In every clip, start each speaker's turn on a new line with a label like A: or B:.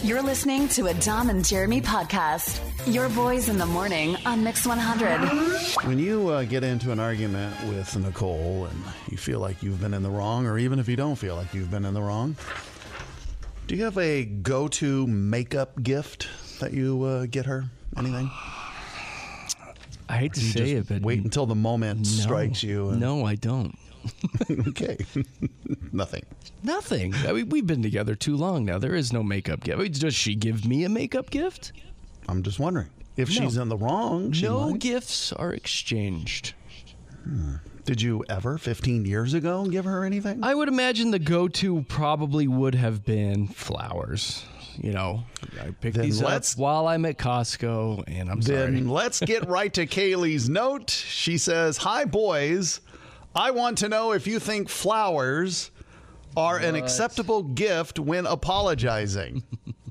A: You're listening to a Dom and Jeremy podcast. Your boys in the morning on Mix 100.
B: When you get into an argument with Nicole and you feel like you've been in the wrong, or even if you don't feel like you've been in the wrong, do you have a go-to makeup gift that you get her? Anything?
C: I hate to say it, but
B: wait until the moment strikes you.
C: No, I don't.
B: Okay. Nothing.
C: I mean, we've been together too long now. There is no makeup gift. I mean, does she give me a makeup gift?
B: I'm just wondering. If she's in the wrong, she might.
C: Gifts are exchanged.
B: Did you ever, 15 years ago, give her anything?
C: I would imagine the go-to probably would have been flowers. You know, I picked these up while I'm at Costco, and I'm sorry.
B: Then let's get right to Kaylee's note. She says, "Hi, boys. I want to know if you think flowers are an acceptable gift when apologizing."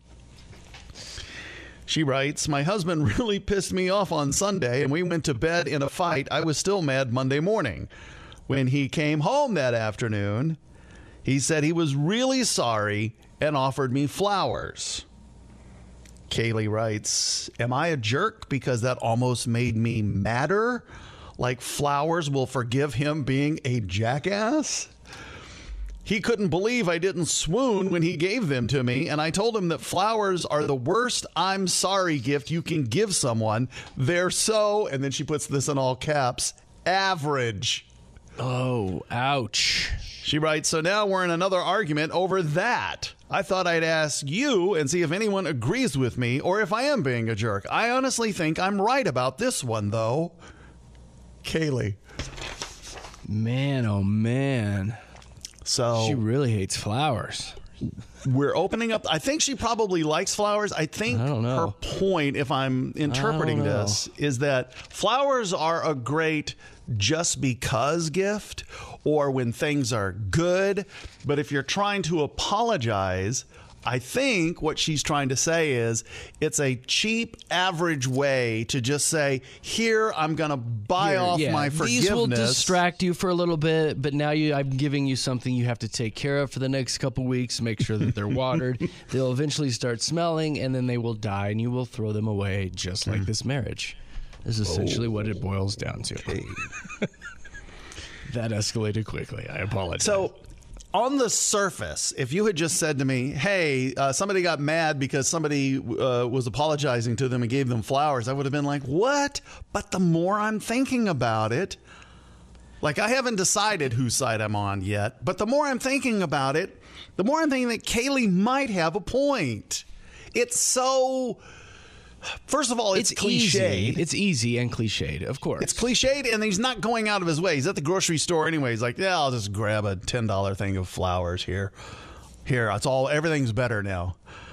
B: She writes, "My husband really pissed me off on Sunday, and we went to bed in a fight. I was still mad Monday morning. When he came home that afternoon, he said he was really sorry and offered me flowers." Kaylee writes, "Am I a jerk because that almost made me madder? Like flowers will forgive him being a jackass? He couldn't believe I didn't swoon when he gave them to me, and I told him that flowers are the worst I'm sorry gift you can give someone. They're so," and then she puts this in all caps, "average."
C: Oh, ouch.
B: She writes, "So now we're in another argument over that. I thought I'd ask you and see if anyone agrees with me or if I am being a jerk. I honestly think I'm right about this one, though." Kaylee.
C: Man, oh man.
B: So
C: she really hates flowers.
B: We're opening up. I think she probably likes flowers. I think her point, if I'm interpreting this, is that flowers are a great just because gift or when things are good. But if you're trying to apologize, I think what she's trying to say is it's a cheap, average way to just say, here, I'm going to buy off my forgiveness.
C: These will distract you for a little bit, but now I'm giving you something you have to take care of for the next couple weeks. Make sure that they're watered. They'll eventually start smelling, and then they will die, and you will throw them away just like this marriage. This is essentially what it boils down to.
B: Okay.
C: That escalated quickly. I apologize.
B: So, on the surface, if you had just said to me, hey, somebody got mad because somebody was apologizing to them and gave them flowers, I would have been like, what? But the more I'm thinking about it, like I haven't decided whose side I'm on yet, but the more I'm thinking about it, the more I'm thinking that Kaylee might have a point. It's so... First of all, it's cliched.
C: It's easy and cliched, of course.
B: It's cliched, and he's not going out of his way. He's at the grocery store anyway. He's like, yeah, I'll just grab a $10 thing of flowers here. Here, that's all. Everything's better now.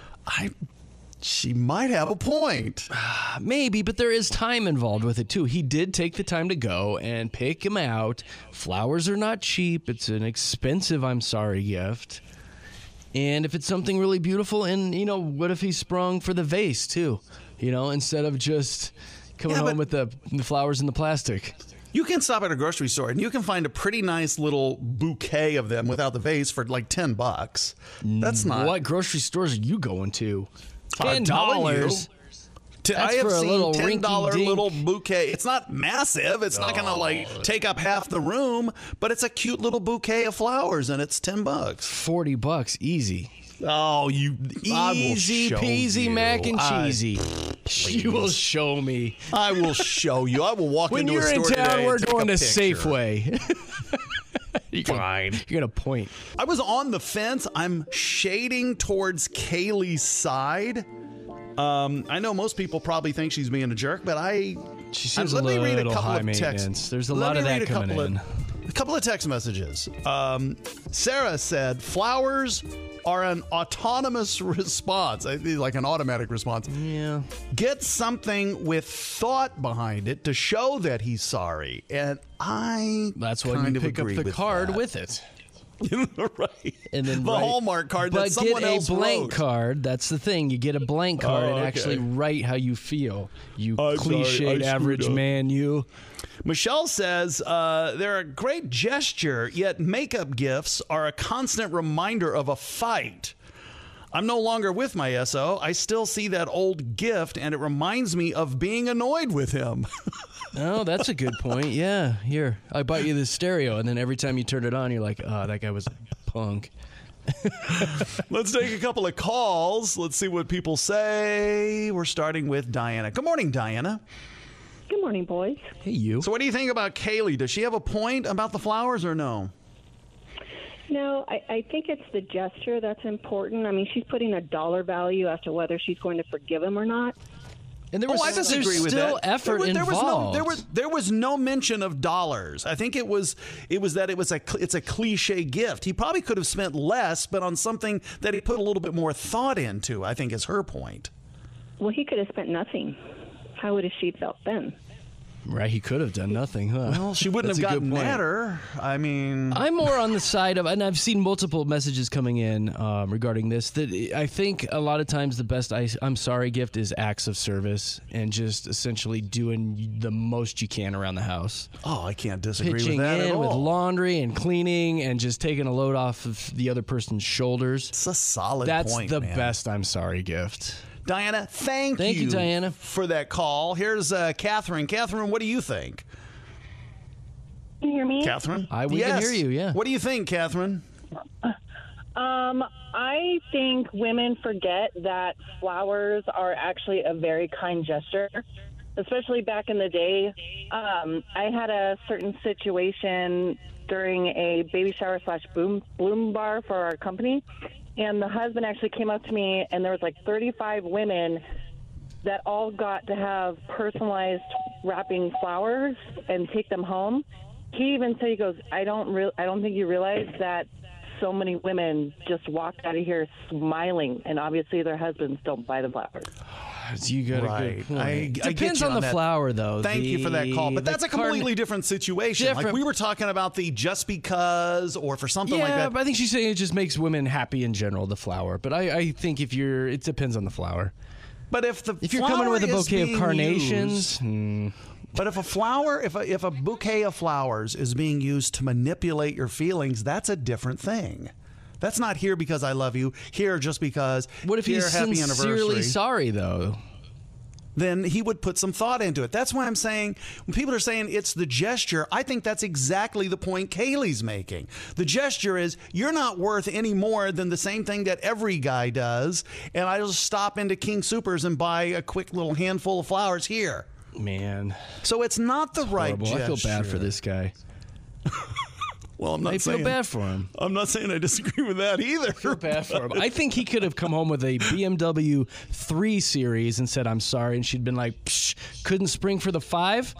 B: She might have a point.
C: Maybe, but there is time involved with it, too. He did take the time to go and pick him out. Flowers are not cheap. It's an expensive I'm sorry gift. And if it's something really beautiful, and, you know, what if he sprung for the vase, too? You know, instead of just coming home with the flowers in the plastic.
B: You can stop at a grocery store and you can find a pretty nice little bouquet of them without the vase for like $10. That's not...
C: What grocery stores are you going to? $10.
B: I have
C: for a
B: seen
C: little
B: $10 little bouquet. It's not massive. It's not going to like take up half the room, but it's a cute little bouquet of flowers and it's $10.
C: $40, easy.
B: Oh,
C: easy peasy mac and cheesy. You will show me.
B: I will show you. I will walk into a store
C: when you're in town, we're going to
B: picture.
C: Safeway.
B: Fine.
C: You're going to point.
B: I was on the fence. I'm shading towards Kaylee's side. I know most people probably think she's being a jerk, but
C: she seems a little high maintenance. There's a lot of that coming in.
B: A couple of text messages. Sarah said, flowers are an autonomous response, like an automatic response.
C: Yeah.
B: Get something with thought behind it to show that he's sorry. And
C: that's why you pick up the card with it.
B: Right.
C: And then
B: the Hallmark card that someone else
C: wrote. But get a blank
B: wrote.
C: card. That's the thing. You get a blank card and actually write how you feel. You cliched average man, you.
B: Michelle says, they're a great gesture, yet makeup gifts are a constant reminder of a fight. I'm no longer with my SO. I still see that old gift, and it reminds me of being annoyed with him.
C: Oh, that's a good point. Yeah, here, I bought you this stereo, and then every time you turn it on, you're like, oh, that guy was a punk.
B: Let's take a couple of calls. Let's see what people say. We're starting with Diana. Good morning, Diana.
D: Good morning, boys.
C: Hey, you.
B: So what do you think about Kaylee? Does she have a point about the flowers or no?
D: No, I think it's the gesture that's important. I mean, she's putting a dollar value as to whether she's going to forgive him or not.
C: And there was,
B: I disagree
C: there's
B: with
C: still
B: that.
C: effort involved.
B: There was no mention of dollars. I think it's a cliche gift. He probably could have spent less, but on something that he put a little bit more thought into, I think is her point.
D: Well, he could have spent nothing. How would have she felt then?
C: Right, he could have done nothing, huh?
B: Well, she wouldn't
C: That's
B: have
C: a
B: gotten
C: good point.
B: madder. I mean,
C: I'm more on the side of, and I've seen multiple messages coming in regarding this, that I think a lot of times the best I'm sorry gift is acts of service and just essentially doing the most you can around the house.
B: oh, I can't disagree
C: Pitching
B: with that at
C: in with
B: all.
C: laundry and cleaning and just taking a load off of the other person's shoulders.
B: It's a solid
C: That's
B: point,
C: the
B: man.
C: best I'm sorry gift.
B: Diana, thank
C: you, Diana,
B: for that call. Here's Catherine. Catherine, what do you think?
D: Can you hear me?
B: Catherine?
C: We can hear you, yeah.
B: What do you think, Catherine?
E: I think women forget that flowers are actually a very kind gesture, especially back in the day. I had a certain situation during a baby shower / bloom bar for our company, and the husband actually came up to me, and there was like 35 women that all got to have personalized wrapping flowers and take them home. He even said, he goes, I don't think you realize that so many women just walked out of here smiling, and obviously their husbands don't buy the flowers.
C: You got a
B: Right.
C: good point.
B: I get
C: Depends
B: you
C: on
B: on
C: the
B: that.
C: flower, though.
B: Thank you for that call. But that's a completely different situation. Like
C: Different.
B: we were talking about the just because or for something like that.
C: But I think she's saying it just makes women happy in general, the flower. But I think it depends on the flower.
B: But if
C: you're coming with a bouquet of carnations,
B: but if a bouquet of flowers is being used to manipulate your feelings, that's a different thing. That's not here because I love you. Here just because.
C: what if
B: here,
C: he's
B: happy
C: sincerely
B: anniversary.
C: sorry, though?
B: Then he would put some thought into it. That's why I'm saying when people are saying it's the gesture, I think that's exactly the point Kaylee's making. The gesture is you're not worth any more than the same thing that every guy does, and I just stop into King Soopers and buy a quick little handful of flowers here.
C: Man,
B: So it's not the right
C: horrible.
B: gesture.
C: I feel bad for this guy.
B: Well, I'm not
C: I
B: saying
C: feel bad for him.
B: I'm not saying I disagree with that either.
C: I feel bad for him. I think he could have come home with a BMW 3 Series and said, I'm sorry, and she'd been like, Psh, couldn't spring for the 5?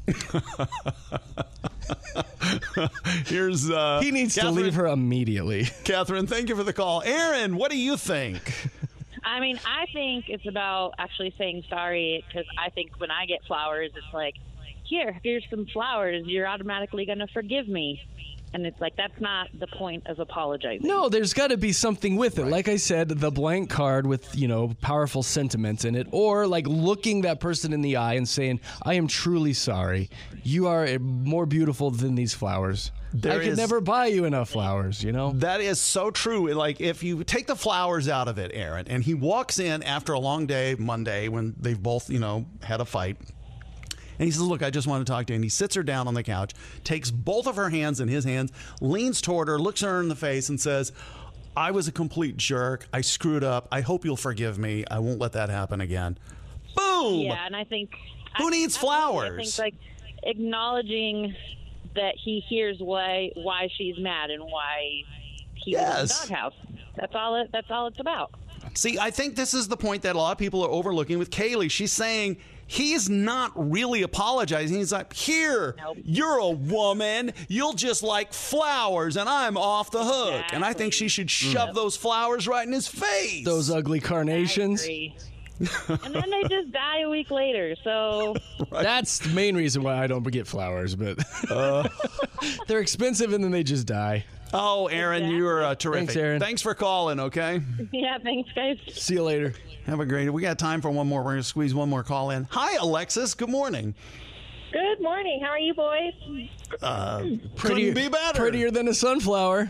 B: Here's
C: He needs to leave her immediately.
B: Catherine, thank you for the call. Aaron, what do you think?
F: I mean, I think it's about actually saying sorry, because I think when I get flowers, it's like, here's some flowers. You're automatically going to forgive me. And it's like, that's not the point of apologizing.
C: No, there's got to be something with it. Right. Like I said, the blank card with, powerful sentiments in it, or like looking that person in the eye and saying, I am truly sorry. You are more beautiful than these flowers. I could never buy you enough flowers,
B: That is so true. Like, if you take the flowers out of it, Aaron, and he walks in after a long day, Monday, when they've both, had a fight, and he says, look, I just want to talk to you. And he sits her down on the couch, takes both of her hands in his hands, leans toward her, looks her in the face, and says, I was a complete jerk. I screwed up. I hope you'll forgive me. I won't let that happen again. Boom!
F: Yeah, and I think...
B: Who needs flowers?
F: I think, like, acknowledging that he hears why she's mad and why he was in the doghouse. That's all it's about.
B: See, I think this is the point that a lot of people are overlooking with Kaylee. She's saying he's not really apologizing. He's like, you're a woman. You'll just like flowers, and I'm off the hook.
F: Exactly.
B: And I think she should shove those flowers right in his face.
C: Those ugly carnations.
F: And then they just die a week later. So
C: That's the main reason why I don't get flowers, but they're expensive and then they just die.
B: Oh, Aaron, you are terrific.
C: Thanks, Aaron.
B: Thanks for calling, okay?
F: yeah, thanks, guys.
C: See you later.
B: Have a great... We got time for one more. We're going to squeeze one more call in. Hi, Alexis. Good morning.
G: Good morning. How are you, boys?
B: Couldn't be better.
C: Prettier than a sunflower.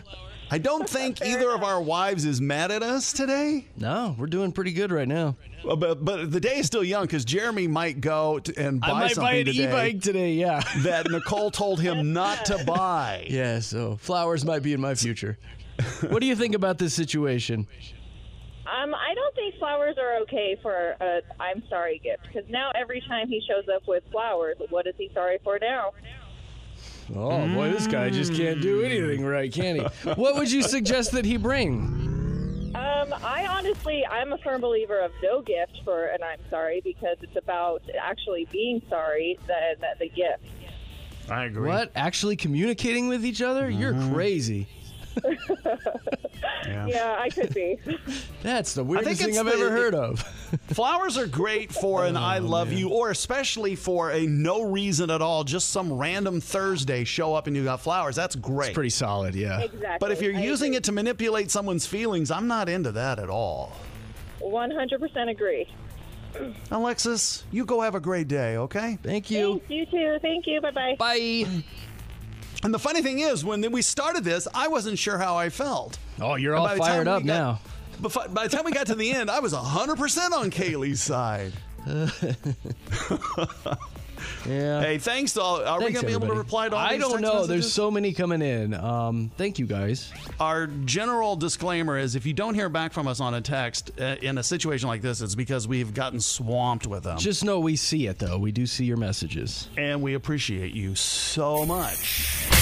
B: I don't think either of our wives is mad at us today.
C: No, we're doing pretty good right now.
B: But the day is still young because Jeremy might go and buy
C: I might
B: something
C: buy an
B: today
C: e-bike today, yeah.
B: that Nicole told him not to buy.
C: Yeah, so flowers might be in my future. What do you think about this situation?
E: I don't think flowers are okay for a I'm sorry gift, because now every time he shows up with flowers, what is he sorry for now?
C: Oh, boy, this guy just can't do anything right, can he? What would you suggest that he bring?
E: I'm a firm believer of no gift for an I'm sorry, because it's about actually being sorry than the gift.
B: I agree.
C: What? Actually communicating with each other? You're crazy.
E: Yeah, I could be.
C: That's the weirdest
B: it's
C: thing I've ever heard of.
B: Flowers are great for an I love you, or especially for a no reason at all, just some random Thursday show up and you got flowers. That's great.
C: It's pretty solid, yeah.
E: Exactly.
B: But if you're
E: I
B: using
E: agree.
B: it to manipulate someone's feelings, I'm not into that at all.
E: 100% agree.
B: Alexis, you go have a great day, okay?
C: Thank you.
E: Thanks, you too. Thank you. Bye-bye.
C: Bye.
B: And the funny thing is, when we started this, I wasn't sure how I felt.
C: Oh, you're
B: And
C: all
B: by the time
C: fired
B: we
C: up
B: got-
C: now.
B: But by the time we got to the end, I was 100% on Kaylee's side.
C: Yeah.
B: Hey, thanks to all. Are we
C: Thanks,
B: going to be able to
C: everybody.
B: reply to all
C: I
B: these
C: don't
B: text
C: know.
B: messages?
C: There's so many coming in. Thank you, guys.
B: Our general disclaimer is if you don't hear back from us on a text in a situation like this, it's because we've gotten swamped with them.
C: Just know we see it, though. We do see your messages.
B: And we appreciate you so much.